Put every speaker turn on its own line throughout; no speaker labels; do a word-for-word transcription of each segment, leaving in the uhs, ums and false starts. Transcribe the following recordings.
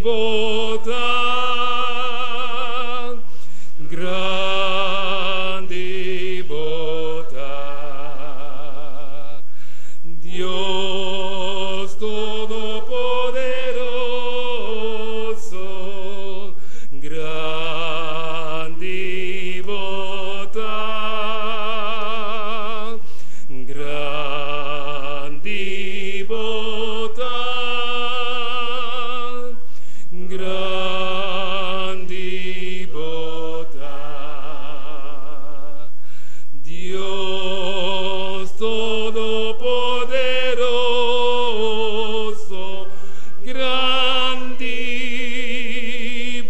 botar, grande botar, Dios todopoderoso, grande botar, grande botar, grande botar, Dios todopoderoso, grande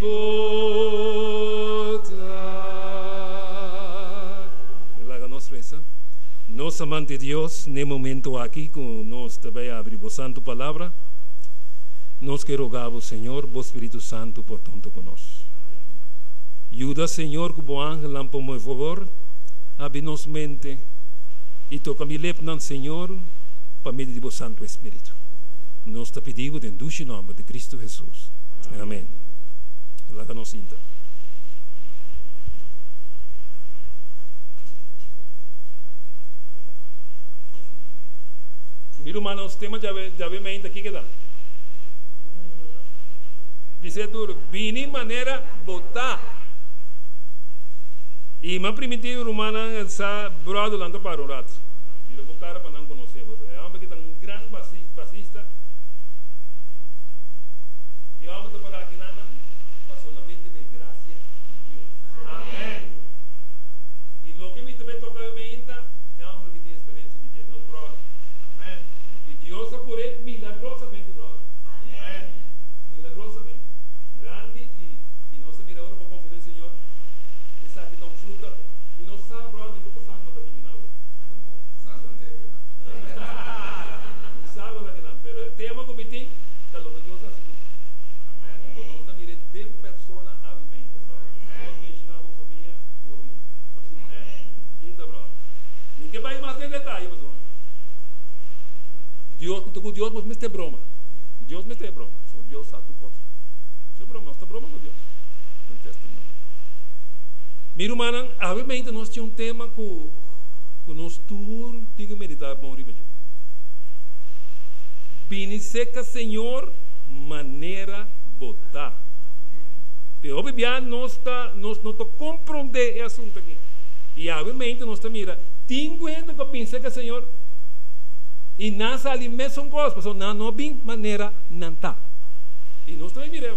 botar. Ela nos reza. Nos amante Dios, en momento aquí, con nos também abrir a Santa Palavra, nos que rogamos, Senhor, o Espírito Santo, por tanto conosco. Ajuda, Senhor, que o bom ángel lampa meu favor, abre nos mente e toca me lepnan, Senhor, para meio do Santo Espírito. Nos te pedimos em doce nome de Cristo Jesus. Amém. Lá que nos sinta. Mira, hermanos, tema já já vem mente aqui que dá. Dice duro, vini maneira botar. E uma primitiva romana essa brado lá para o rato. E eu botar para não conhecer. É um que tem um grande bassista. E vamos para aqui nada, para solamente de graça de Deus. Amém. E lo que me também toca mente é um que tem experiência de Deus, não brother. Amém. E Deus por ele milagrosamente brother. Amém. Milagrosamente. Grande e e nós se mira agora para confiar no Senhor. Essa aqui tão fruta e não sabe brother, não sabe para terminar. Sabe onde é que não sabe onde é que não, pero o tema que tem da lo que Deus faz. Amém. Então nós mira de persona a vivendo. Nós mencionamos a família, o homem. Amém. Quinta brother. Ninguém vai mais em detalhe, pessoal. Deus, com Deus, mas me tem broma. Deus me tem broma. Só Deus sabe tu coisa. Isso é broma, nós estamos broma com Deus. Tem testemunho. Mira, mano, obviamente nós tínhamos um tema com o nosso tour, tem que meditar bom ribeiro. Biniseca, Senhor, maneira botar. Pero obviamente nós está, nós não compreender esse assunto aqui. E obviamente nós está mira, tem cuenta com biniseca, Senhor. E nasa ali mesmo coisa, pessoal, não não bem maneira não tá. E nós também mira.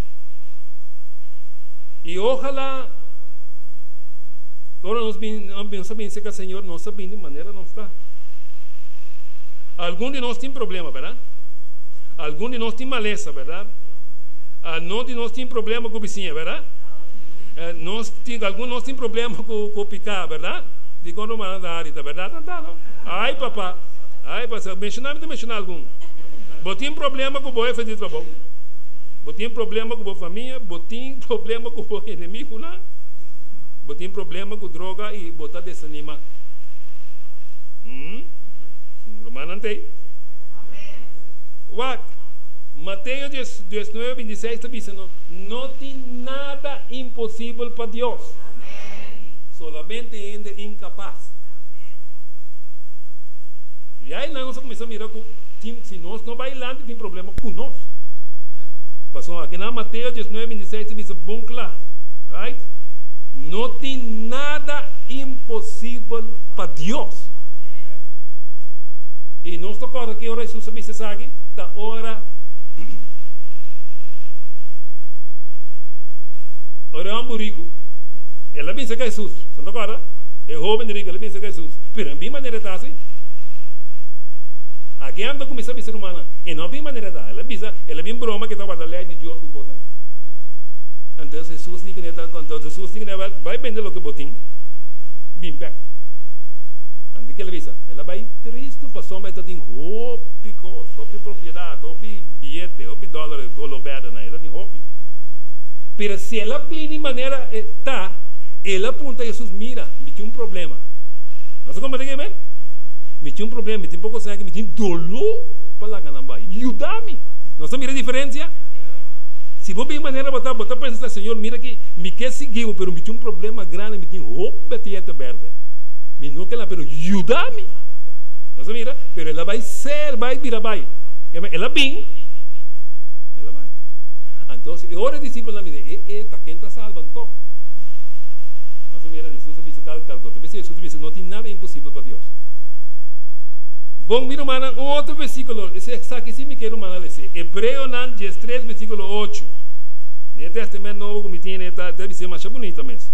E ojalá agora nós não sabemos se o Senhor não sabe de maneira não está. Alguns de nós tem problema, verdade? Alguns de nós tem maleza, verdade? Alguns de nós tem problema com o vizinho, verdade? Nós tem, alguns de nós tem problema com o picar, verdade? De quando não da área, verdade? Não tá, não. Ai, papá. Ai, pastor, mencionar, me mencionar algum. Botim problema com o boi fazer trabalho. Botim problema com a família, botim problema com o inimigo lá. Botim problema com droga e botar desanima. Hum? Romano não tem. What? Mateus dezenove, vinte e seis está dizendo, não tem nada impossível para Deus. Solamente ainda incapaz. E aí nós começamos a mirar com se nós não bailando, tem problema com nós. Passou aqui na Mateus dezenove, vinte e seis, diz bom claro, right? Não tem nada impossível para Deus. E nós estamos aqui, ora Jesus sabe se sabe, está ora, ora é um rico, ela pensa que é Jesus, você não concorda? É jovem rico, ela pensa que é Jesus, pero em maneira está assim. Aqui anda começar a ser humana, e não tem maneira da, ela pensa, ela vem broma que está guardando a lei de Deus com o então Jesus diz que então Jesus diz que vai vender o que botim, bem back. Ande que ela pensa, ela vai triste, passou mas tem roupa, roupa propriedade, roupa bilhete, roupa dólar, golobada, né? Ela tem roupa. Pero se ela vem de maneira tá, ela aponta a Jesus, mira, me tinha um problema. Não sei como é que é, me tinha um problema, me tinha pouco sangue, me tinha dolor para lá que não vai. Ajuda-me. Não sei mira a diferença? Se vos bem maneira botar, botar pensar, Senhor, mira que me quer seguir, pero me tinha um problema grande, me tinha roupa de verde. Me não quer lá, pero ajuda-me. Não se mira, pero ela vai ser, vai virar, vai. Ela bem, ela vai. Então, ora discípulo na vida, e está quem está salvo, então. Não se mira, Jesus disse tal, tal coisa. Jesus disse, não tem nada impossível para Deus. Bom, mira, mano, um outro versículo, esse aqui sim me quero mandar esse. Hebreu três, versículo oito. No Testamento Novo, como tem, deve ser mais bonito mesmo.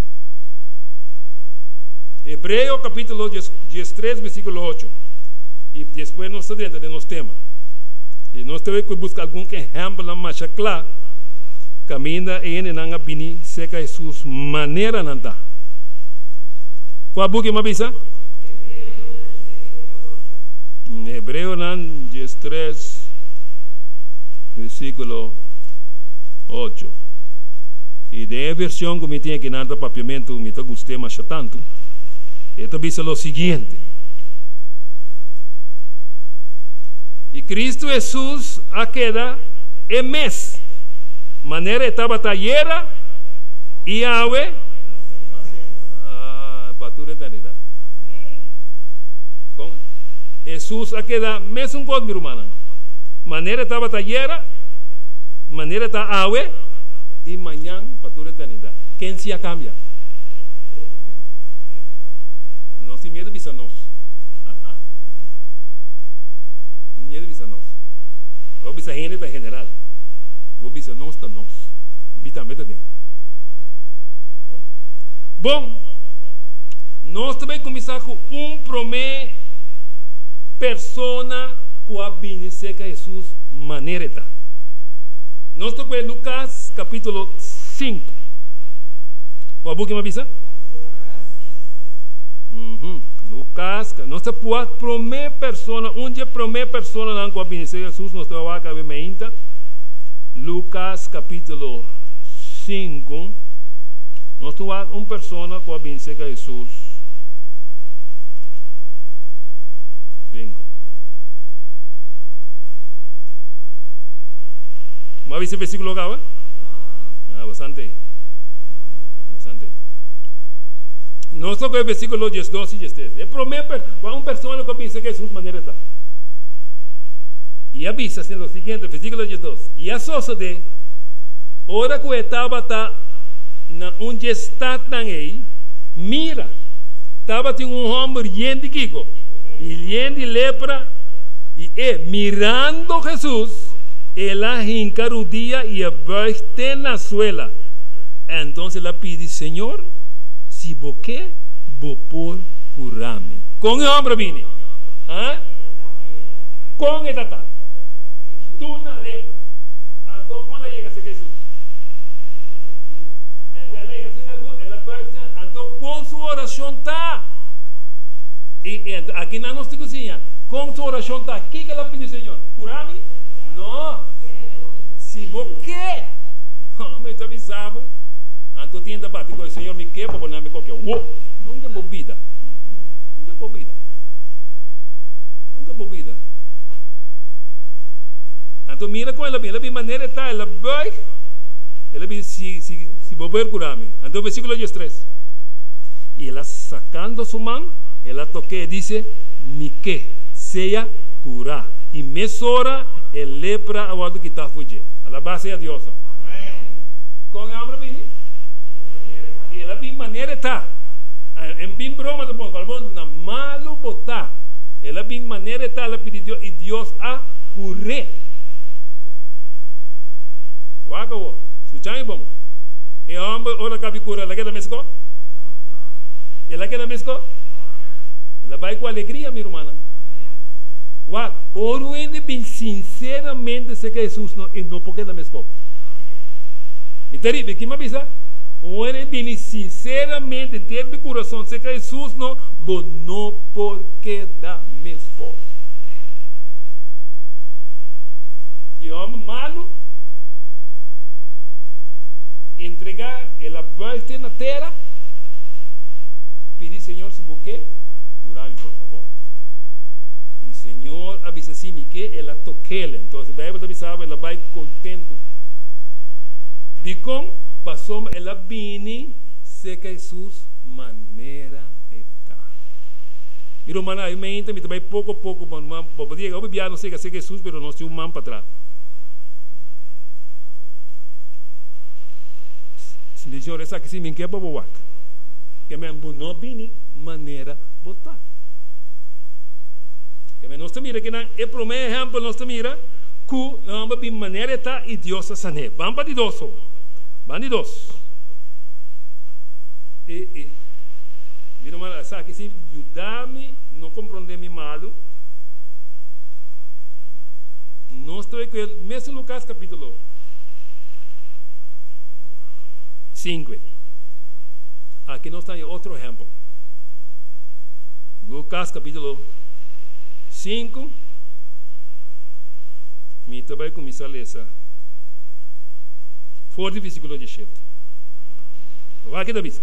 Hebreu, capítulo três, versículo oito. E depois nós estamos dentro de nosso tema. E nós temos que buscar algum exemplo mais claro. Caminha e ele não abini, seca Jesus, maneira não dá. Qual book é uma visa? Hebreu três, versículo oito. E de versão que me tinha aqui nada papiamento, me gostei mais tanto. Então diz o seguinte: e Cristo Jesus a queda é mês, maneira estava talheira e ave ah, para toda a eternidade. Com Jesus a queda mês um God, meu irmão, maneira estava talheira, maneira está ave e manhã para toda a eternidade. Quem se cambia? Não se medo de nós. Ninguém visa nós. Ou visa a gente em general. Ou visa nós para nós. Vita também tem. Bom, nós também começamos com um promê persona com a beniseca Jesus maneira. Nós estamos com Lucas capítulo cinco. O abu que me avisa? Uhum. Lucas, nós estamos com a primeira pessoa, onde a primeira pessoa não com a beniseca Jesus, nós estamos aqui a ver Lucas capítulo cinco. Nós estamos com uma pessoa com a beniseca Jesus. cinco. ¿Me avisa el versículo acá? Ah, bastante. Bastante. No estoy con el versículo dos y tres. Es prometer a una persona que piensa que Jesús manera está. Y avisa en lo siguiente, versículo dos. Y a sosa de, ahora que estaba en un gestat ahí, mira, estaba un hombre lleno de kiko, y lleno de lepra, y eh, mirando Jesús, ela encarudía y abaste na suela. Entonces la pide, Señor, si vos qué, vos por curarme. Con el hombre vine. ¿Ah? Con el tata. Tú na lepra. Entonces, ¿cómo llega a Jesús? Entonces, con su oración está. Y, y aquí no nos cozinha. Con su oración está. ¿Qué que la pide, Señor? ¿Curarme? No, se vos quer, me está avisado. Então tinha de bater com o Senhor, me quer para poner-me qualquer. Uou, nunca bobida, nunca bobida, nunca bobida. Então mira com ela, ela de maneira está, ela vai, ela diz se se se volver curar-me. Então versículo três. E ela sacando sua mão, ela toque e disse, me quer, seja curar. E mesora el lepra a volta que está fugindo. A la base a Deus. Com a homem bem. E ela bem maneira está. Em bem broma do povo, algo na malo botar. Ela bem maneira está, ela pediu e Deus a curar. Waka, escuchan bom. E a homem ora cabe cura, ela quer da mesco? Ela quer da mesco? Ela vai com alegria, minha irmã. What? Oro ende bem sinceramente se que Jesus não e não porque da mesma. E terrível, que me avisa? Oro bem sinceramente ter de coração se que Jesus não, bo não porque da mesma. E homem malo entregar ela volte na terra, pedir Senhor se você curar-me por favor. Senhor avisa assim que ela toque-lhe. Então, a Bíblia avisava, ela vai contento. Dicom pasó el abini se que Jesús manera está. Mira, mano, aí me entra, me também pouco a pouco, mano, para dizer, eu bebia não sei que sei que Jesus, pero não sei um man para trás. Se senhor essa que se me quer para boa, que me não bini maneira botar. Que me não se mira que na é pro meu exemplo não se mira que não bim maneira está e Deus a sané. Vamos para didoso, bandidos. E e mira mano, essa que se ajudar-me não compreender me malo. Não estou com ele, mesmo Lucas capítulo cinco. Aqui nós temos outro exemplo. Lucas capítulo cinco. Me também começar a ler essa. Forte versículo dezessete. Vai aqui da vista.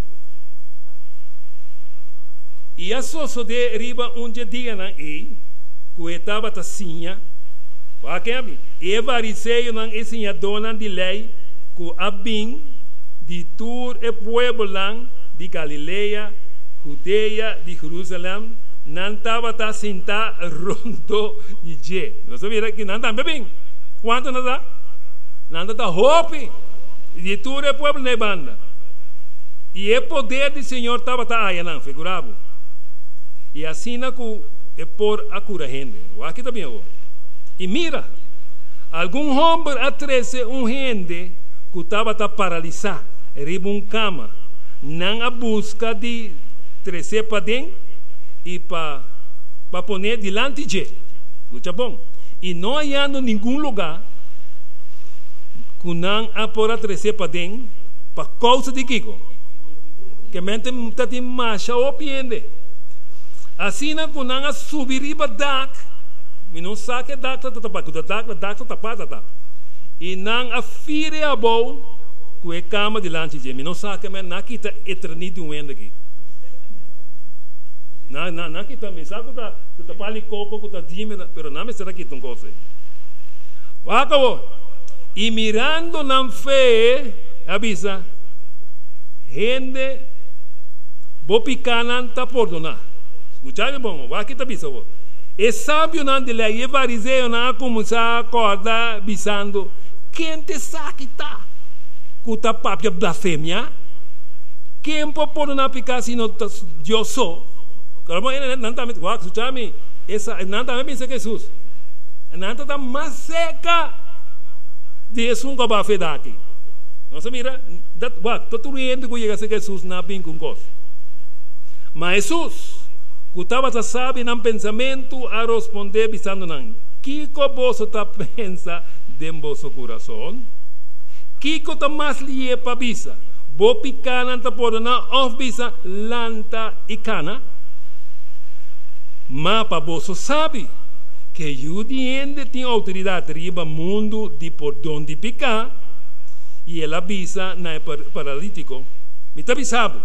E a sua de riba onde dia na e que estava tacinha. Vai aqui abi. E varisseio não ensinar dona de lei que abim de tur e pueblo lang de Galileia, Judeia, de Jerusalém, não estava tá senta rondo de je. Não sabia que não está bem. Quanto não está? Não está hope de tur e pueblo na banda. E o poder do Senhor estava tá aí não, figurado. E assim na que é por a cura gente. O aqui também o. E mira, algum homem atrese um gente que estava tá paralisado. Riba um cama, não a busca de trazer para dentro e para para pôr diante de, escuta bom, e não há nenhum lugar que não a por trazer para dentro para causa de Kiko, que mente está de marcha ou piende, assim não que não a subir riba dak, e não sabe dak tá tapado, que dak dak tá tapado tá, e não a fire a boa que é cama delante de mim, não sabe que não quita eternidade um ende aqui, não não não quita me sabe que tá tá pali coco que tá dime, pero não me será que tão coisa, acabou, e mirando na fé, avisa, gente, bo picana tá por donar, escucharam bom, vai que tá bisa bo, e sábio não de lei, e fariseu não começar a acordar bisando, quem te sabe tá kuta papia blasfemia, quem pode não picar se não Deus só, kalau ini nanti kami wah sucami, essa nanti kami bisa Jesus, nanti tá mais seca de Jesus que vai fazer aqui, não se mira, dat wah tudo indo que chega a Jesus na bem com coisa, mas Jesus, que estava sabe no pensamento a responder bisando não, que que você tá pensa dentro do seu coração? Kiko ta mas liye pa bisa, bo pikanan ta podo na of bisa lanta ikana, ma pa boso sabe que judiende tem autoridade riba mundo de por donde picar e ela bisa na paralítico, mi tabi sabe,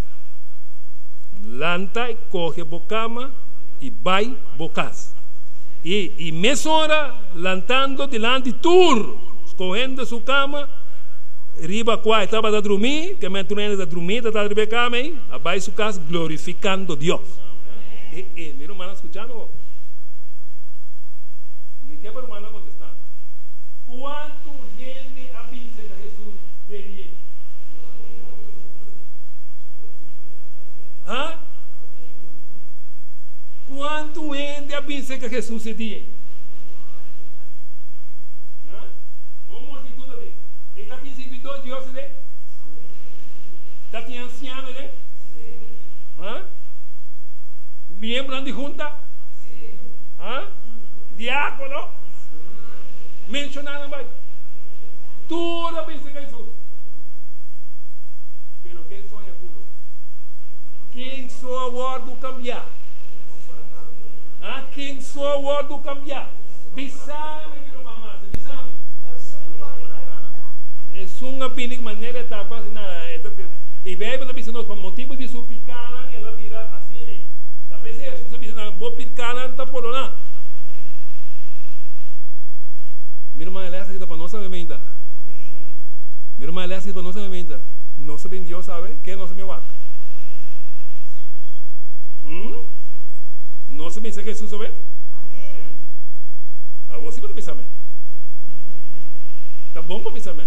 lanta coge bocama e vai bocas, e e mesora lantando delante tur, escorrendo sua cama. Riba qua estava a dormir, que me entrou a dormir, estava a rebecar, abaixo su casa, glorificando Deus. E, e, meu irmão, escutando, me quebra o irmão contestando. Quanto gente avisa que Jesus teria? Hã? Quanto gente avisa que Jesus teria? Está tem servidor de Deus, né? Está tem anciano, né? Hã? Membro de junta? Hã? Diácono? Mencionado mais. Tudo a bênção de Jesus. Pero quem sonha puro? Quem só o word cambiar? Hã? Quem só o word cambiar? Bisame, meu mamãe, bisame. É uma pinik maneira tá fazendo e bem para pensar por motivo de sua picana ela vira assim, tá pensando sua picana boa picana tá por lá, minha irmã ela está para nossa memenda, Mi hermano le hace, pero no se me minta. No se me Dios sabe que no se me va. ¿Mm? No se piensa que Jesús sabe. A vos sí me piensa. Está bom para pensar.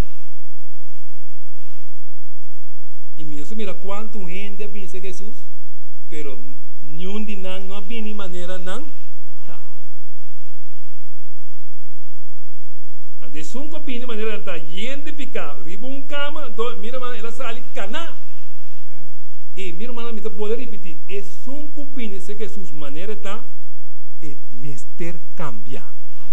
Y mira cuánto gente piensa que Jesús, pero nenhum de nós não tem de maneira não. De sunco pin de maneira não tá gente picar, riba um cama, então mira mano, ela sai cana. E mira mano, me tá pode repetir, é sunco pin de que Jesus maneira tá é mister cambiar.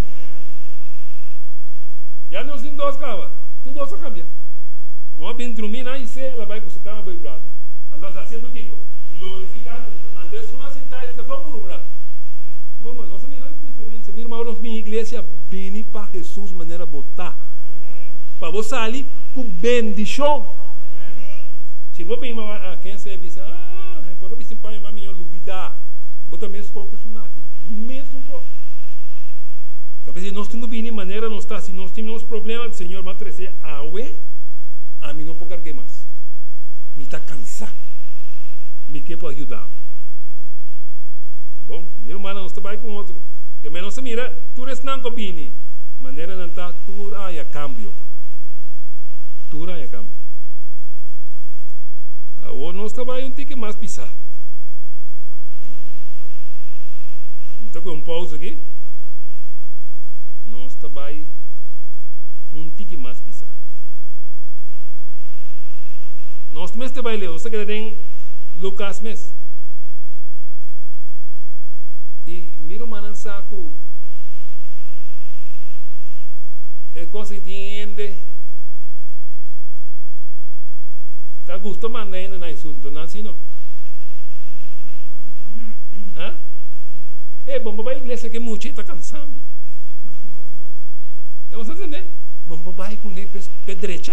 Já não tem dois cava, tem dois a cambiar. Uma bem dormir na isso ela vai com o cama bem bravo. Então assim do que glorificado, antes uma sentada tá bom por lá. Vamos, nós mira diferença, mira irmão, nós minha igreja bem para Jesus maneira botar. Para você ali com bendição. Se você bem a quem se avisa, ah, é por isso pai mãe eu lubida. Bota mesmo pouco sonate. Mesmo pouco. Capaz nós temos bem maneira nós está, se nós temos problema, o Senhor vai trazer awe, a mim não pode carregar mais. Me está cansado. Me quer para ajudar. Bom, meu irmão não está com outro. Que menos se mira, tu eres não combine. Maneira não está, tu há cambio. Tu há cambio. Ou não está um tique mais pisar. Então com um pausa aqui. Não está um tique mais pisar. Nós também está ler. Você quer tem Lucas mesmo. E miro manan saco é coisa que entende tá gusto maneira na assunto não assim não hã é bom para a igreja que muito está cansado não você entende bom para com ne pedrecha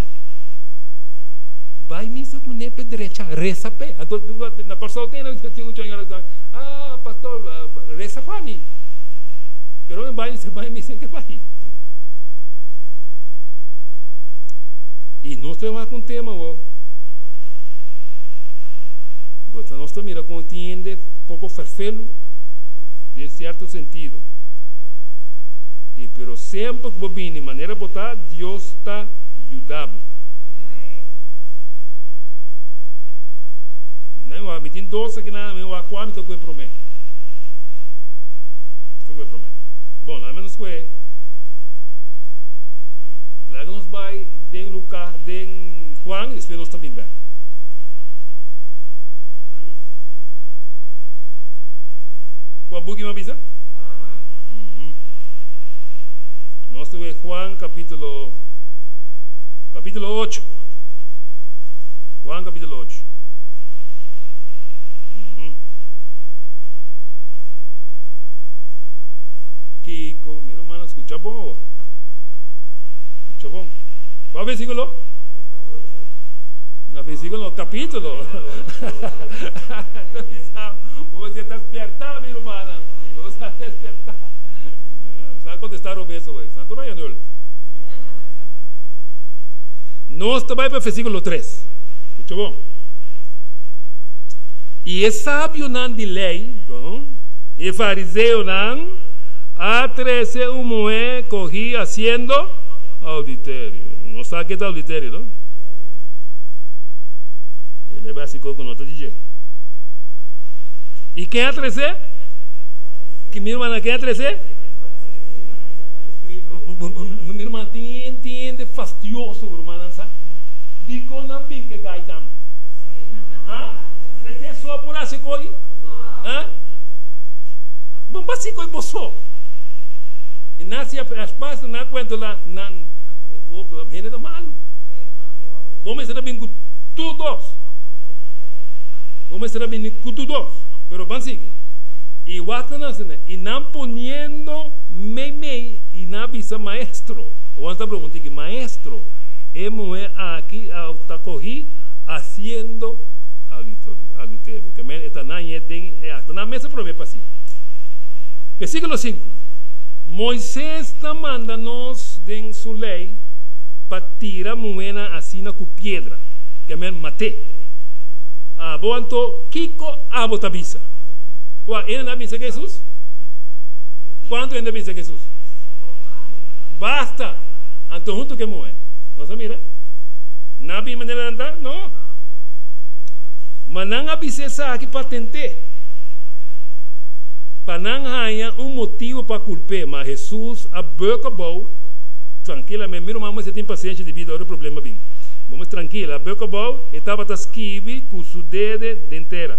vai missa com ne pedrecha reza pe na pessoa tem não tinha um ah pastor reza para mim pero não vai se vai missa que vai e nós temos um tema ó você nós mira com entende pouco ferfelo de certo sentido e pero sempre que vem de maneira botar Deus está ajudando. Não há metin doce que nada meu aquário que eu prometo. Que eu prometo. Bom, ao menos que lá nos vai de Lucas, de Juan, e depois nós também bem. Qual book me avisa? Uhum. Nós temos Juan capítulo capítulo oito. Juan capítulo oito. Uhum. Kiko, meu irmão, escuta bom. Escuta bom. Qual versículo? No versículo, capítulo. Você está despertado, meu irmão. Você está despertado. Você vai contestar o verso hoje. Santo não é nul. Nós também para o versículo três. Escuta bom. E é sábio não de lei, e fariseu não, a trece uma mulher corria haciendo adultério. Não sabe o que é adultério, não? Ele é básico com nota de G. E quem é treze? Que minha irmã, quem é treze? Minha irmã tem entende fastidioso, irmã, sabe? Digo não bem que gaitam. Hã? Você só por assim coi? Hã? Bom, básico é boço. E nasce as pastas na quanto lá na o gente do mal. Vamos ser bem com todos. Vamos ser bem com todos. Pero vamos seguir. E o ato não é e não poniendo meme e na visa maestro. O antes perguntei que maestro é mulher aqui está corri haciendo adultério. Que me está na tem é na mesa para ver assim. Versículo cinco. Moisés está manda-nos em sua lei para tirar moeda assim na com pedra, que me mate. Ah, bom, então, Kiko abo tabisa. Ué, ele não pensa que é Jesus? Quanto ainda pensa que é Jesus? Basta. Então, junto que moeda. Você mira? Não tem maneira de andar? Não. Mas não há precisa aqui para tentar. Para não ganhar um motivo para culpar. Mas Jesus, a boca boa, tranquilamente, meu irmão, você tem paciência devido ao problema bem. Vamos tranquilo, a boca boa, estava a escrever com o dedo inteira.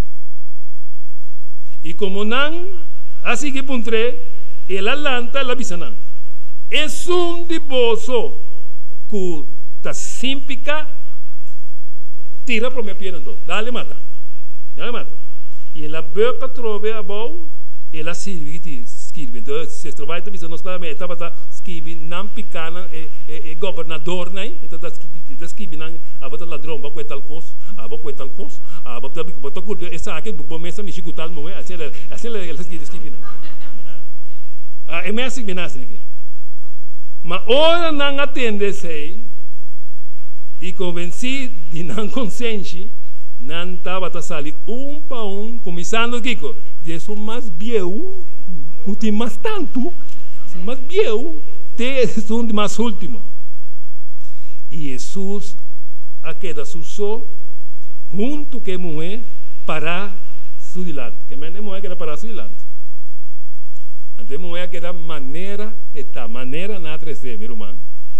E como não, assim que puntre, ela lanta, ela bisa não. É um de bolso que está simpica, tira para o meu pierna, dá-lhe mata. Dá-lhe mata. E ela boca trove a boa, ela serve de escrever. Então, se trabalha também, nós claramente estava a escrever, não picana, é governador, né? Então, está escrevendo, a botar ladrão, a botar tal coisa, a botar tal coisa, a botar botar culpa, essa aqui, bom, essa me chico tal, não é? Assim, assim ela escreve. Ah, é meio assim, bem assim aqui. Mas ora não atende-se e convenci de não consciente, não estava a sair um para um, começando aqui, Jesus mais bieu, que mais tanto, mais bieu, te um de mais último. E Jesus, a queda susou, junto com a mulher, para su dilante. Que a mulher que era para su dilante. Então, a mulher que era maneira, esta maneira na treze, meu irmão.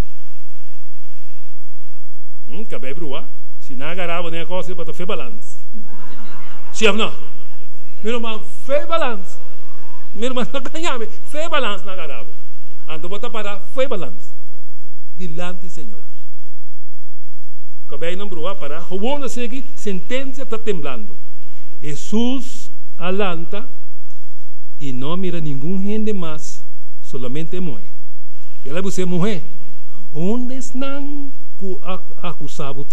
Hum, acabei de provar. Se não agarrava nem a coisa, para fazer balanço. Se não, meu irmão, fez balanço. Meu irmão, não ganhava, fez balanço, não agarrava. Então, bota para, fez balanço. Dilante, Senhor. Acabei de não provar para, roubou na seguir, sentença está temblando. Jesus alanta e não mira nenhum gente mais, solamente mulher. Ela disse, mulher, onde estão acusados?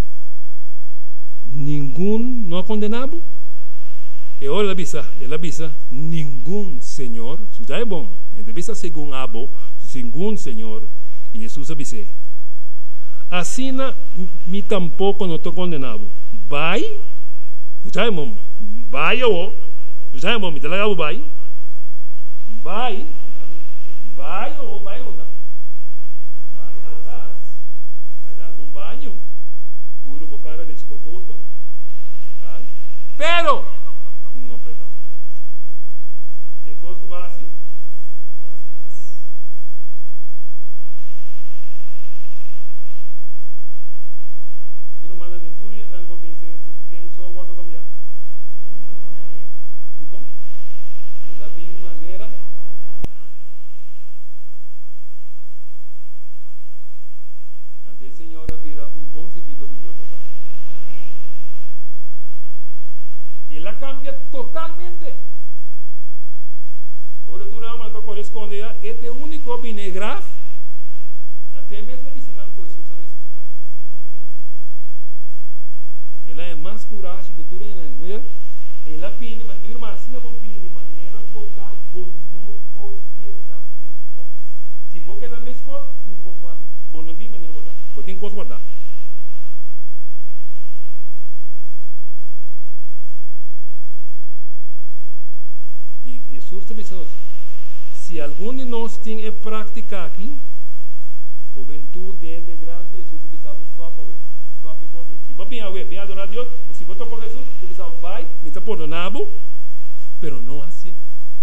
Nenhum não é condenado? E olha, ela disse, ela disse, nenhum Senhor, isso já é bom, ela disse, segundo abo, segundo Senhor, e Jesus disse, assim, me tampouco não estou condenado. Vai, isso já é bom, vai eu, já é bom, me dá lá o vai. Vai, vai ou vai voltar? Vai voltar. Vai dar algum banho, puro por cara de sua culpa. Pero, não pecado. E coisa vai assim? Vira uma nem tu nem não vou pensar quem só o outro cambiar. E como? Da mesma maneira, até a senhora vira um bom seguidor de Deus, tá? E ela cambia totalmente. Ora, tu não manda corresponder a este único binegraf, até mesmo que se não for Jesus a ressuscitar. Ela é mais coragem que tu não é, ela pede, mas meu irmão, assim não vou pedir de maneira botar por não porque da mesma. Se vou quedar mesmo, não vou falar. Bom, não vi maneira botar. Vou ter que guardar. E Jesus te disse, se algum de nós tem a praticar aqui, o ventura dentro grande, Jesus te disse, stop away. Stop away. Se vou bem away, bem adorar a Deus, ou se vou tocar Jesus, te disse, vai, me está perdonado, pero não assim.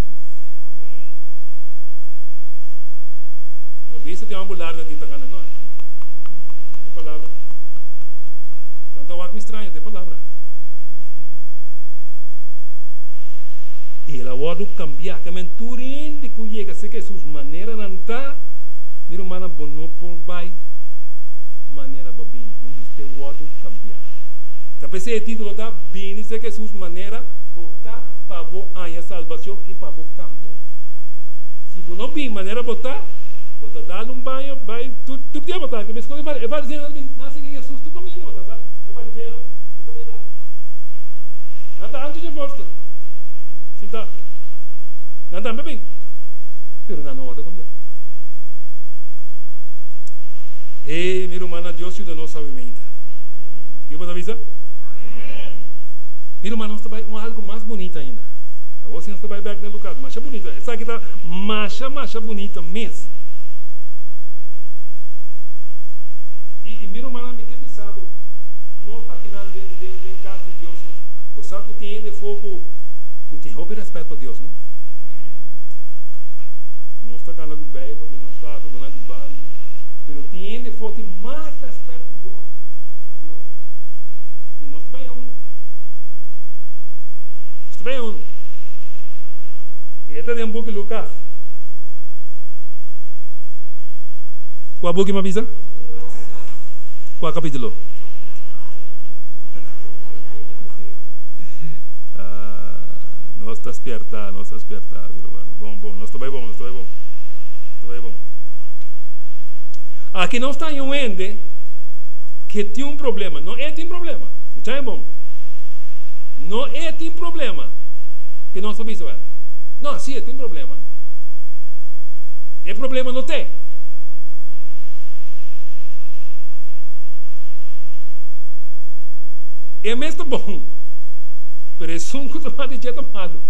Eu vi se tem uma larga aqui, tá ganhando, não é? Tem palavra. Então, algo estranho, tem palavra. E ela pode cambiar, que a menturinha de que chega, se que suas maneiras não está, meu irmão, não por vai, maneira bem, não precisa pode cambiar. Então, esse título está bem, diz que suas maneiras botar para a salvação e para cambiar. Se você não bem maneira botar, botar dar um banho, vai, tu tu dia botar, que me escolhe vai, vai dizer, não sei que Jesus tu comendo, botar, vai dizer, tu comendo. Nada antes de volta. Sim tá. Nada bem. Pero não não vai cambiar. Ei, meu irmão, Deus te deu sabedoria. E você avisa? Meu irmão, nós trabalhamos algo mais bonito ainda. Você não trabalha bem no lugar, mas é bonita. Essa aqui está mais, mais bonita mesmo. E, e meu irmão, me quer pensado, não está aqui dentro de casa de Deus. O saco tem de fogo, que tem roupa e respeito para Deus, não? Não está com algo bem, não está com algo bom. Mas tem de fogo, tem mais respeito por Deus. E nós também é um. Nós também é um. E este é um book de Lucas. Qual book me avisa? Qual capítulo? Ah, não está esperta, não está esperta. Bom, bom, não está bem bom, não está bem bom. Está bem bom. Aqui não está em um ende que tem um problema. Não é tem problema. Está é bom. Não é tem problema que não sabe isso. Não, sim, tem problema. É problema não tem. É mesmo bom. Mas é só um que vai dizer malo.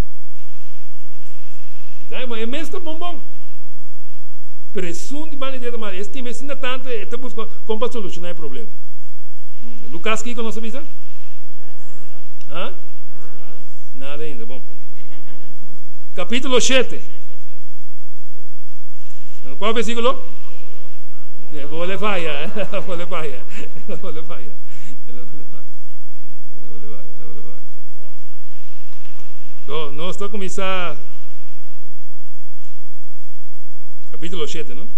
É mesmo bom bom. Mas é só um que vai dizer malo. Esse time ainda tanto, é buscando como para solucionar o problema. Lucas, que conosco visa? Hã? Nada ainda, bom. Capítulo sete. Qual versículo? Vou levar já. Vou levar já. Vou levar já. Vou levar já. Vou levar já. Nós estamos a começar. Capítulo sete, não?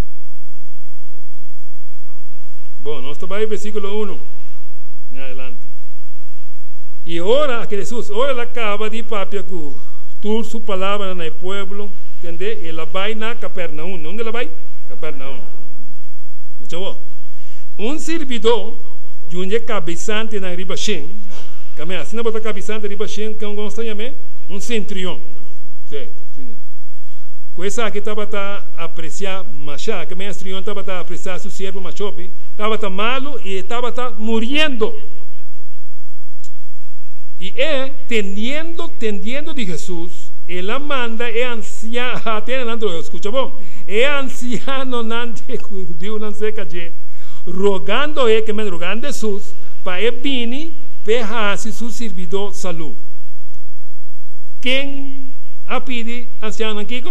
Bom, nós estamos aí versículo um. Em adelante. E ora que Jesus, ora ela acaba de papia com toda sua palavra no pueblo, entende? Ela vai na Capernaum. Onde ela vai? Capernaum. Um servidor de um cabeçante na Ribachem, que é assim, não botar cabeçante na Ribachem, que é um constante, um centurião. Com essa aqui estava a apreciar Machá, que o centurião estava a apreciar seu servo Machope, estava malo e estava morrendo. E é, teniendo, teniendo de Jesus, ela manda, é anciano, até não escucha bom, é anciano, não judeu, não sei o que, rogando é, que me rogando Jesus, para ele vir, para seu servidor saúde. Quem a pede anciano aqui?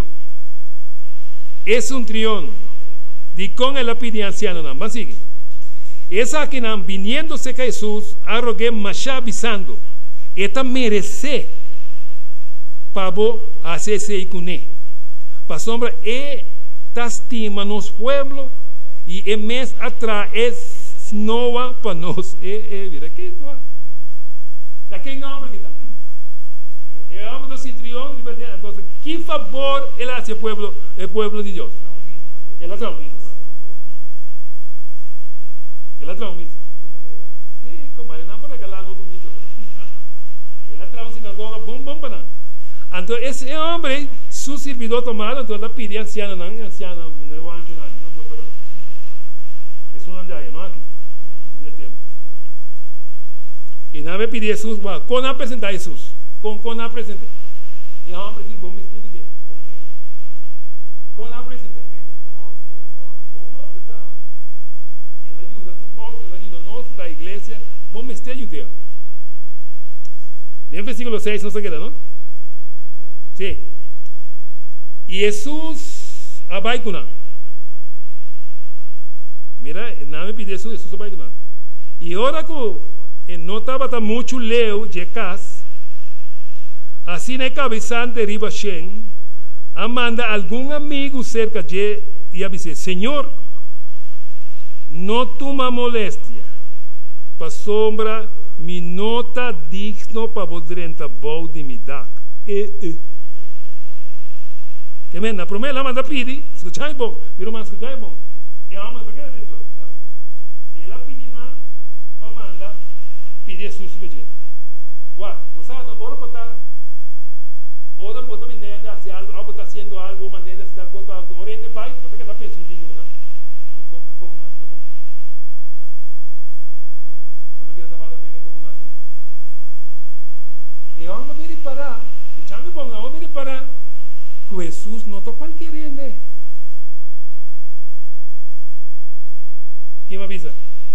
É um trión. De com ela pede anciano, não, mas sigue. Essa aqui não, viniendo-se a Jesus, a rogué machá avisando. Eta merece para fazer esse com ele. Para sombra, é estima nos pueblos e é mês atrás é nova para nós. É, é, vira que tu da quem homem que está? É o homem do centurião. Então, que favor ele hace ao pueblo, el pueblo de Deus? Ele atrás mesmo. Ele atrás mesmo. E como ele não pode regalar no domingo. Ela trajo sinagoga, bom, bom, banana. Então, esse homem, seu servidor tomado, então ela pediu anciano, não, anciano, não é o anjo, não, não, não, é um andar, não aqui, não é tempo. E não vai pedir Jesus, quando apresentar Jesus, quando apresentar. E o homem que bom, me explique. Quando apresentar. Ela ajuda tu povo, ela ajuda nós da igreja, bom, me explique. En versículo seis no se queda, ¿no? Sí. Y Jesús abaicuna. Mira, nada me pide Jesús, Jesús abaicuna. Y ahora que no estaba tan mucho leo de casa, así en el cabezán de Ribachem, manda algún amigo cerca de y dice, Señor, no toma molestia, para sombra mi nota digno para poder entrar de mi dag. Eh, eh. Que me na promessa lá manda pedir, escuchai bom, viro mais escuchai bom. E a alma daquela de Deus, ela pedina para manda pedir Jesus pedir. Uá, você ora para estar, ora para também né, se algo, algo está sendo algo, maneira de dar conta do Oriente Pai, você que está pensando disso, né? Um pouco, um pouco mais, tá bom? para que Jesús no tocó cualquier gente. ¿Quién me avisa?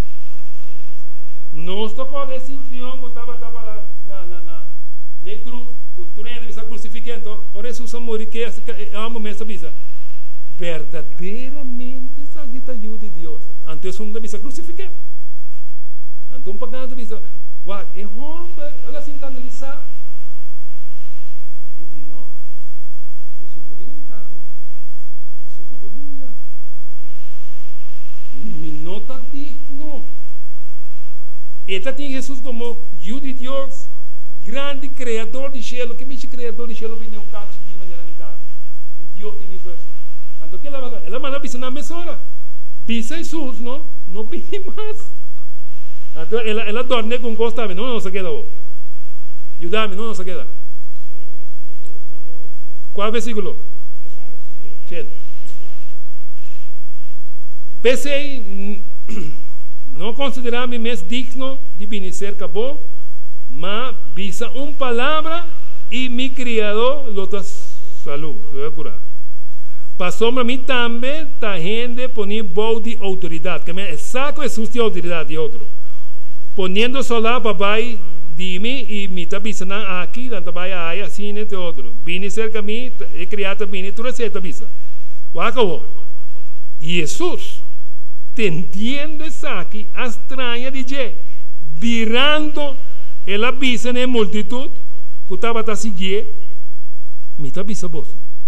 Nos tocó de cintrión, estaba para na na na de cruz, tu rende está crucificando, ahora Jesús amor que amo me avisa. Verdadeiramente essa dita ayuda de Deus. Antes um devia crucificar. Antes um pagano devia, uau, é romper, olha assim tá analisar. E diz não, Jesus não vive no carro. Jesus não vive no carro. Me nota digno. Eta tem Jesus como Deus de Deus, grande criador de cielo. Que bicho criador de cielo vem um cacho de maneira metade. Deus tem universo. Então que ela ela manda pisar na mesora. Pisa Jesus, não? Não pisa mais. Então ela ela dorme com costa, não não se queda. Ajuda-me, não não se queda. Qual versículo? Sete. Pensei, não considerar-me mais digno de benecer acabou, mas bisa uma palavra e me criador lotas salud, eu vou curar. Passou para mim também, tá gente poniendo boa de autoridade, que é saco Jesus de autoridade de outro. Poniendo solar papai de mim e me tá bisando aqui, tanto vai aí assim de outro. Vini cerca de mim, e criado vini tu receta bisa. O acabou. Jesus tentando essa aqui estranha de je, virando ela bisa na multitud, que estava tá seguir, me tá bisa bolsa.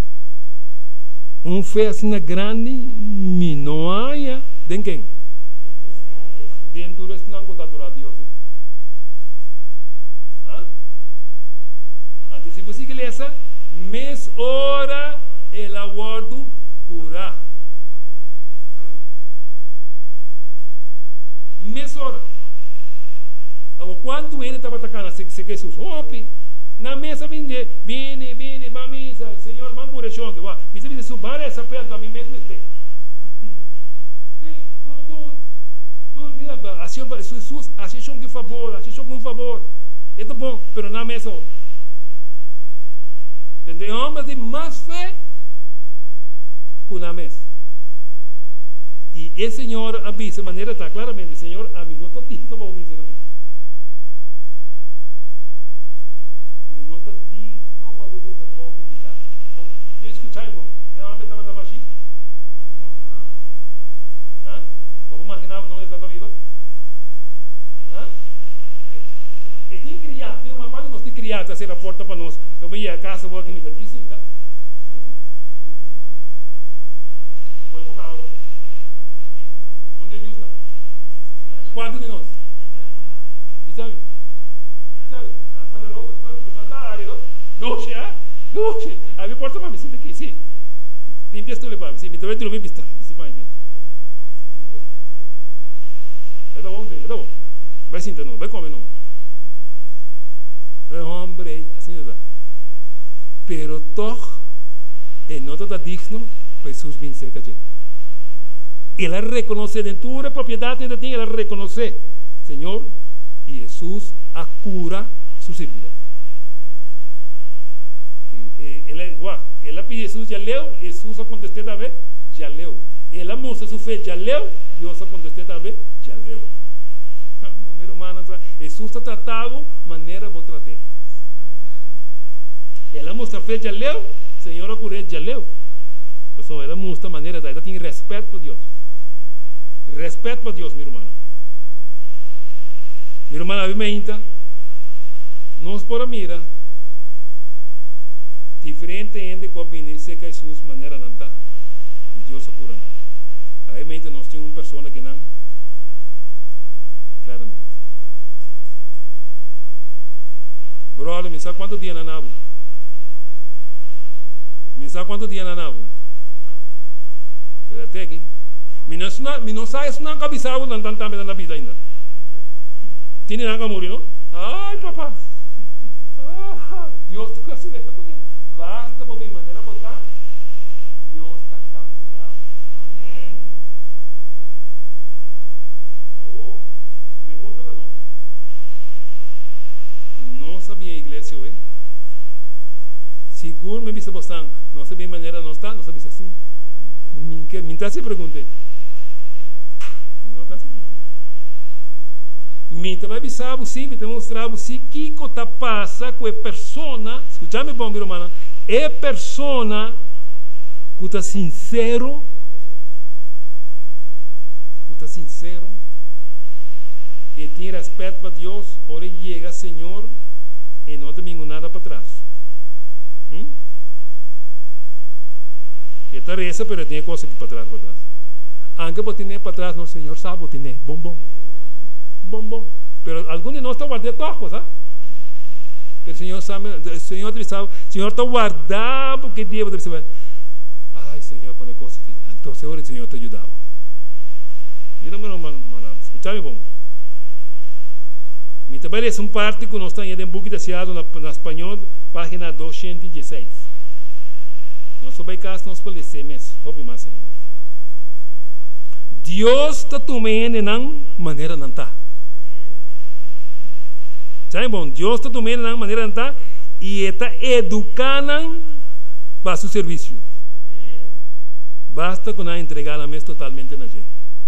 Um fé assim grande, me não há, de quem? Dentro desse não conta do Deus. Hã? Antes se você ler essa, mês hora el aguardo curar. Mês hora. Agora quando ele estava atacando, se se Jesus, ope. Na mesa vinde, viene, viene, va a misa, Señor, van por el choque, va. Dice, dice, su padre esa perto a mí mismo esté. Sí, tú, tú, tú, mira, así, Jesús, así son que favor, así son un favor. Esto es bom, pero na mesa. Entre hombres de más fe que na mesa. Y el Señor avisa de manera tan claramente, Señor, a mí no te digo, voy a vencer a mí. Não está digno para você ter boa dignidade. Eu escutei, bom. Eu não estava estava assim. Hã? Vamos imaginar não estava viva. Hã? E quem criar, tem uma parte nós de criar, tá ser a porta para nós. Eu vim a casa, vou aqui me dizer sim, tá? Vou por cá. Onde é justa? Quanto de nós? Sabe? Sabe? Doce, ah? Doce. A mim porta para mim, senta aqui, sim. Limpia tu para mim, sim. Me também tu me vista. Sim, mais bem. É da bom, é da bom. Vai sentar não, vai comer não. É homem, assim dá. Pero toch, e não está digno, Jesus vem cerca de. Ela reconhece dentro da propriedade ainda tem, ela reconhece, Senhor, e Jesus a cura sua servidão. Ela, uau, ela pediu Jesus, já leu, Jesus a contestou também, já leu. Ela mostrou sua fé, já leu, Deus a contestou também, já leu. Meu irmão, Jesus está tratado de maneira vou tratar. Ela mostra a fé, já leu, Senhor a curar, já leu. Pessoal, ela mostra a maneira, ela tem respeito por Deus. Respeito por Deus, meu irmão. Meu irmão, a mim nós por mira diferente gente que vem se que Jesus maneira não está e Deus a cura nada. Aí mente nós temos uma pessoa que não claramente. Brother, me sabe quanto dia na nabo? Me sabe quanto dia na nabo? Espera aqui. Me não sabe, me não sabe, não cabeçava não tanto também na vida ainda. Tiene nada que morir, não? Ai, papá. Ah, Deus está se deixa com ele. Basta por minha maneira botar. Deus está cambiado. Amém. Oh, pergunta da nós. Nossa minha igreja hoje, seguro me dice você, não sabe maneira não está, não sabe assim. Mientras se pregunte, não está assim. Mientras vai avisar você, me mostrar você que coisa passa com a persona, escutame bom, meu irmão, é persona que está sincero, que está sincero, e tem respeito para Deus, ora chega, Senhor, e não tem nada para trás. Hum? E está reza, mas tem coisa para trás, para trás. Aunque você tenha para trás, não, Senhor, sabe, você tem bom, bom. Bom, bom. Pero alguns de nós estão guardando todas, tá? Pero o Senhor sabe, o Senhor deve saber, o Senhor está guardando porque Deus deve saber. Ai, Senhor, põe coisa aqui. Então, Senhor, o Senhor te ajudava. Mira, meu irmão, escutame bom. Me trabalha essa parte que nós estamos em book deseado na, na espanhol, página duzentos e dezesseis. Nós só vai cá, nós podemos ler mesmo. Ouve mais, Senhor. Deus está tomando de maneira não está. Já bom, Deus está tomando de maneira não está e está educando para o seu serviço. Basta com a entregar a mesa totalmente na gente.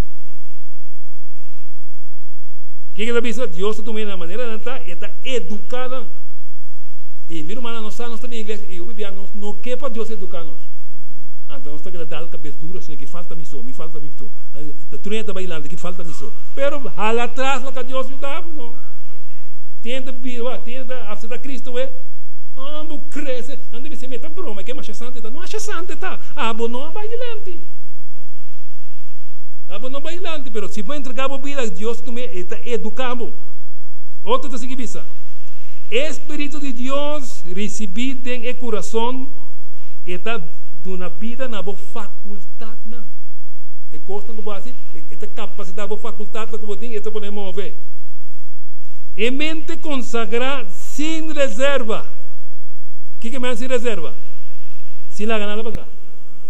O que está dizendo? Deus está tomando de maneira não está e está educando. E meu irmão, nós estamos na igreja e eu bebia, não quer para Deus educar-nos. Então nós estamos dando cabeça dura, que falta missão, me falta missão. Da treinta bailando, que falta missão. Pero lá atrás, lá que Deus ajudava, não. Tenta, tenta, aceitar Cristo, é. Ambo cresce, não deve ser meta broma, que é mais sante, não acha sante, tá? Abo não vai adiante. Abo não vai adiante, pero se vai entregar a vida, Deus também está educando. Outro da seguinte, Espírito de Deus recebido em coração está de uma vida na boa faculdade, não. É costa que você, esta capacidade, boa faculdade que você tem, esta podemos mover. E mente consagrar sem reserva. O que que é sem reserva? Sem la ganada para trás.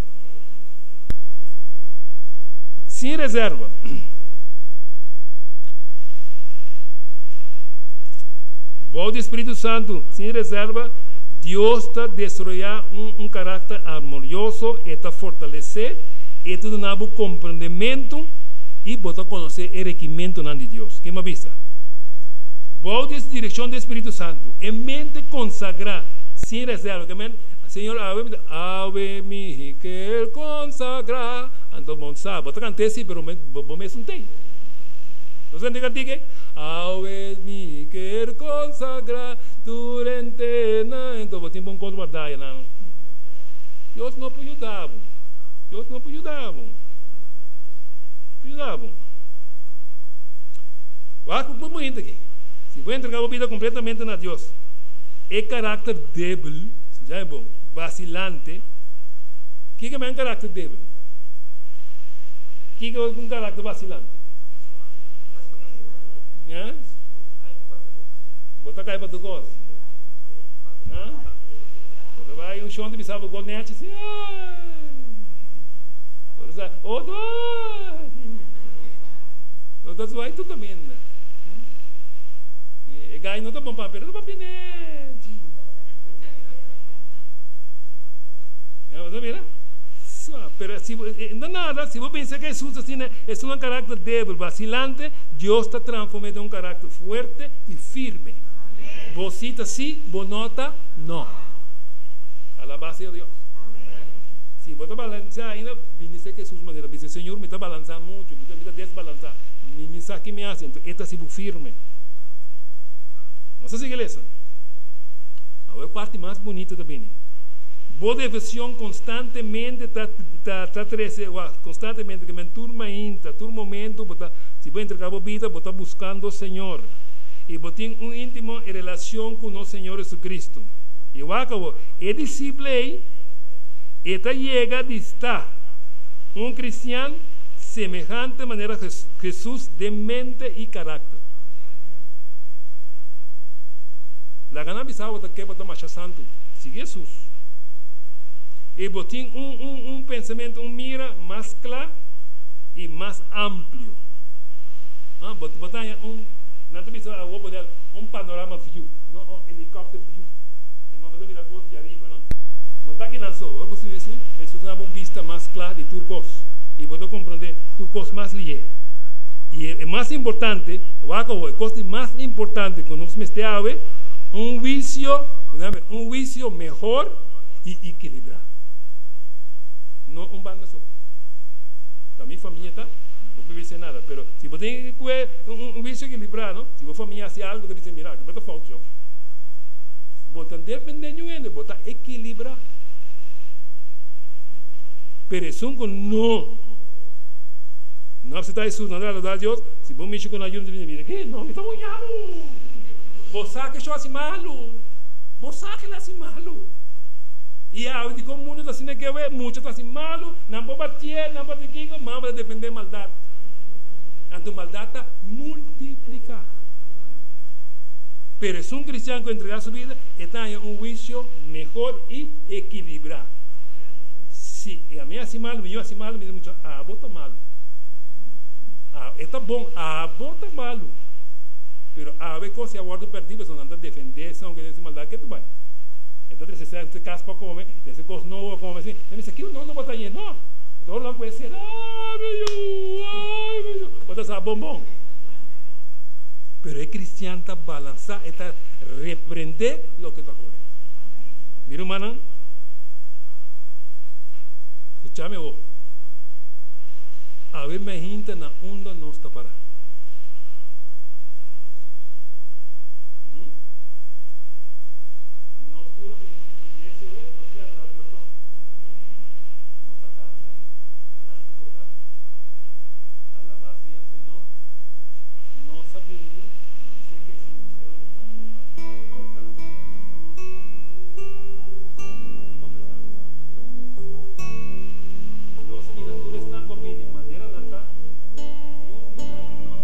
Sem reserva. Bom do Espírito Santo, sem reserva, Deus está destruindo um, um caráter harmonioso, está fortalecer, está dando um compreendimento e botar a conhecer o requerimento de Deus. Que me avisa? Bom da direção do Espírito Santo, em mente consagrar, sem reserva, que amém? Senhor, ave me quer consagrar. Então, bom, sabe, botar cantar assim, pero bom mesmo tem. Não sei onde que ave me quer consagrar durante na então vou ter bom conto guardar não. Deus não pode ajudar. Deus não pode ajudar. Ajudar. Vai com o momento aqui. Se vou entregar a vida completamente a Deus, é caráter débil, já é bom, vacilante. O que é um caráter débil? O que é um caráter vacilante? É? Botar caipa do gozo. Quando vai um chão de bisava o gonete assim, oh, dói. Outras vai tu também, né? E gai não tá bom para perder, tá papinete. Não, não mira? Pero se não nada, se você pensar que Jesus assim, né, é um caráter débil, vacilante, Deus está transformando em um caráter forte e firme. Você está sim, você nota não. Alabado seja Deus. Se você balançar ainda, vem que Jesus maneira, diz Senhor, me está balançando muito, me está desbalançar, me me saque me hace, então está sim firme. Não sei se é essa. A parte mais bonita também. Boa devoção constantemente está tá constantemente que me turma ainda, todo momento, se vai entregar a vida, está buscando o Senhor e você tem um íntimo em relação com o Senhor Jesus Cristo. E o acabo é discípulo aí, eta chega de estar um cristiano semejante maneira a Jesus de mente e caráter. La gana bisava que botar mais santo, sigue Jesus. E botem um, um, um pensamento, um mira mais claro e mais amplo. Ah, botar um, não te precisa um panorama view, não um helicóptero view. puedo mirar por de arriba, ¿no? Montar que lanzó, ahora pues eso es una vista más clara de tu cos y puedo comprender tu cos más lié. Y el más importante, o algo, el coste más importante cuando nos mete a ver, un juicio, un juicio mejor y equilibrado. No un bando solo. También familia está, no puede decir nada, pero si vos tenés un, un juicio equilibrado, ¿no? Si vos familia hace algo, te dicen, mira, que vos te funciona. Vos estás dependiendo, vos estás equilibrado. Pero es un no. No aceptar Jesús, no dar a Dios. Si vos me dices con ayuno, mira, ¿qué? No, me está moñado. Vos sabes que yo hace malo. Vos sabes que hace malo. Y ahora, de como mundo está haciendo que ver, mucho está haciendo malo. No puedo batir, no puedo batir, más va a depender de maldad. Entonces, maldad está multiplicada. Pero es un cristiano que entrega su vida, está en un juicio mejor y equilibrado. Si a mí hace malo, a mí hace malo, me dice mucho, ah, vos está malo. Ah, está bom, ah, bota malo. Pero a ver cosas agora perdido, se não anda defender, são que essa maldade que tu vai. Então você se casa para comer, esse coisa não come assim, mas isso aqui não não bota aí, não. Então não vai ser, ai meu Deus, ai meu Deus, bota essa bombom. Pero el cristiano está balançar, está reprender lo que está correcto. Mira, hermano, escúchame vos. A ver, me gente na onda não está parada. Não estou nesse hoje, não sei a tradução. Não está casa, grande coisa. Alabar-se ao Senhor. Não sabemos se que se Los miniaturas están conmigo de manera nata. Yo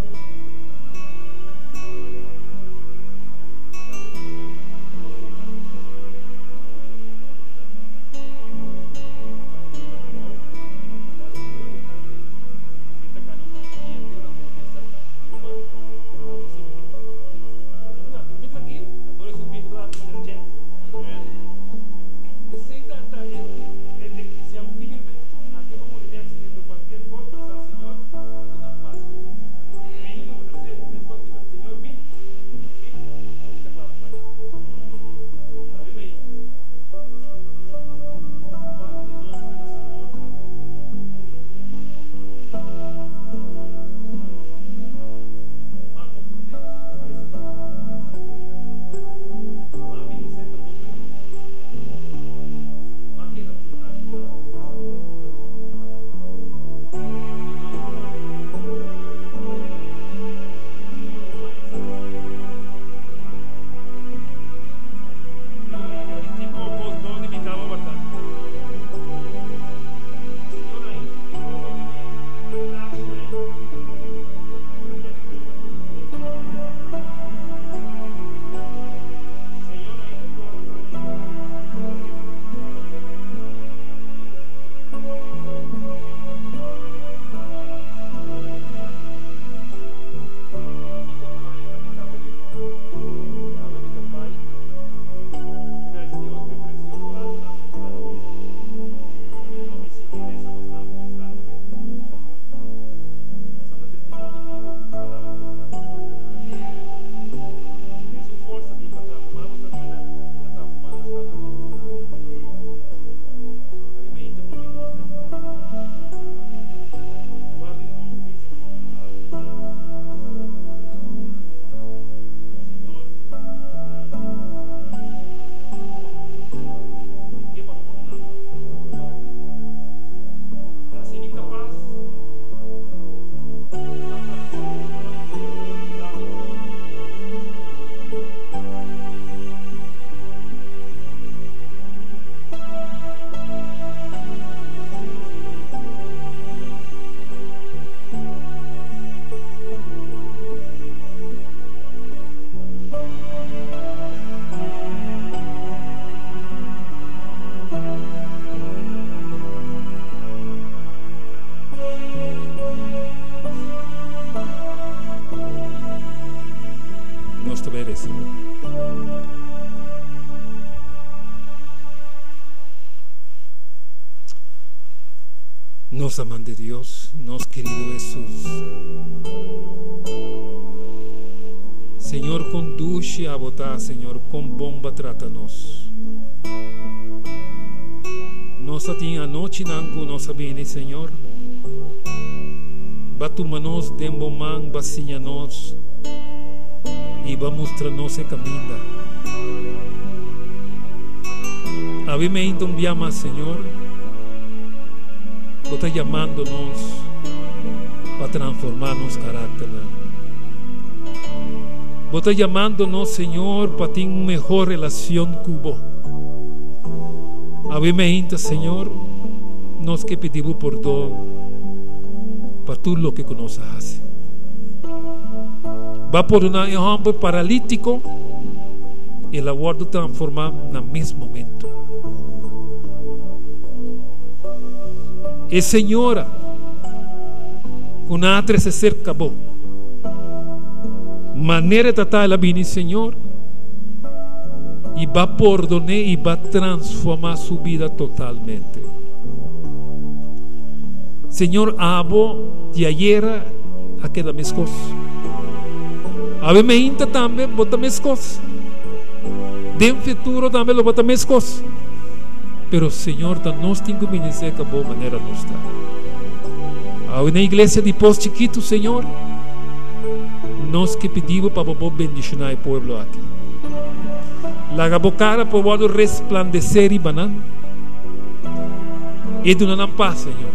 Nos aman de Dios, nos querido Jesús. Señor, conduce a votar, Señor, con bomba trata-nos. Nossa tinha a noite nangu nossa bene, Senhor. Batuma-nos, demboman, bacinha-nos e va mostra-nos o caminho. Avimento um biama, Senhor. Você está chamando-nos para transformar nosso caráter. Você está chamando-nos, Senhor, para ter uma melhor relação com você. Avimento, Senhor, nós que pedimos perdão para tudo o que nós fazemos. Vai por um homem paralítico e ela vai transformar no mesmo momento. E Senhora, uma outra se cercabou. Maneira de tratar ela bem, Senhor, e vai perdonar e vai transformar sua vida totalmente. Senhor, abo de ayer a queda minhas coisas. Ave me inta também, bota minhas coisas. De um futuro também, bota minhas coisas. Pero Senhor, da nós tem que conhecer que a boa maneira não está. Ave na igreja de pós chiquito, Senhor, nós que pedimos para o bendicionar o povo aqui. La bocara por poder resplandecer e banan. E do não paz, Senhor.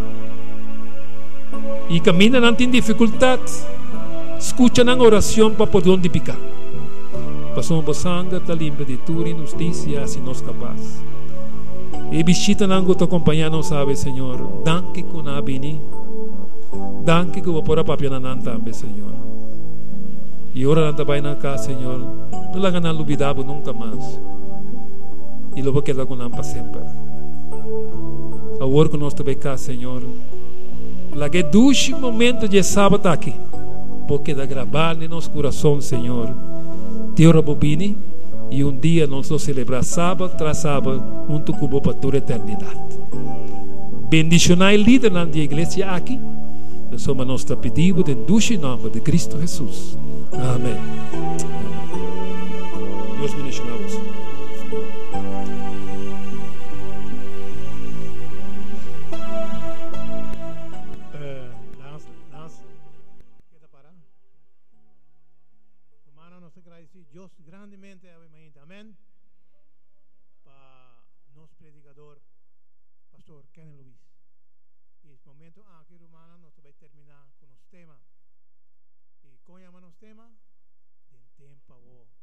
E caminha não tem dificuldade. Escuta na oração para poder onde picar. Passamos por sangue, está limpa de tudo, injustiça, assim nós capazes. E visita não te acompanhar, não sabe, Senhor. Danke com a bini. Danke que vou pôr a papia na também, Senhor. E ora não vai na casa, Senhor. Não la ganan olvidado nunca mais. E lo vou quedar com para sempre. Agora que nós também cá, Senhor. La que dulce momento de sábado aqui. Porque da gravar em nosso coração, Senhor. Te ora bobini. E um dia nós vamos celebrar sábado tras sábado. Junto com para toda a eternidade. Bendicionar o líder da igreja aqui. Nós somos nós pedindo em dulce nome de Cristo Jesus. Amém. Deus bendiga a vos.
Hermano, nos agradecemos Dios grandemente, amén, para nuestro predicador, Pastor Kenny Luis. Y el momento aquí, hermano, nos va a terminar con los temas. Y con llamamos tema, de tiempo.